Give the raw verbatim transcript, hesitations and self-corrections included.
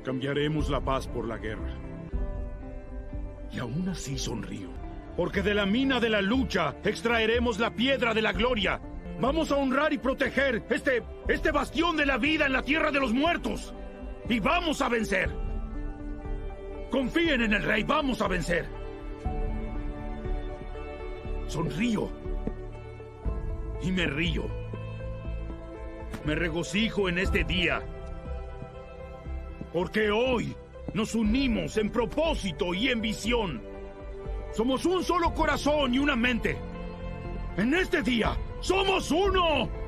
Cambiaremos la paz por la guerra. Y aún así sonrío, porque de la mina de la lucha extraeremos la piedra de la gloria. Vamos a honrar y proteger este, este bastión de la vida en la tierra de los muertos. Y vamos a vencer. Confíen en el rey, vamos a vencer. Sonrío. Y me río. Me regocijo en este día. Porque hoy nos unimos en propósito y en visión. Somos un solo corazón y una mente. En este día, ¡somos uno!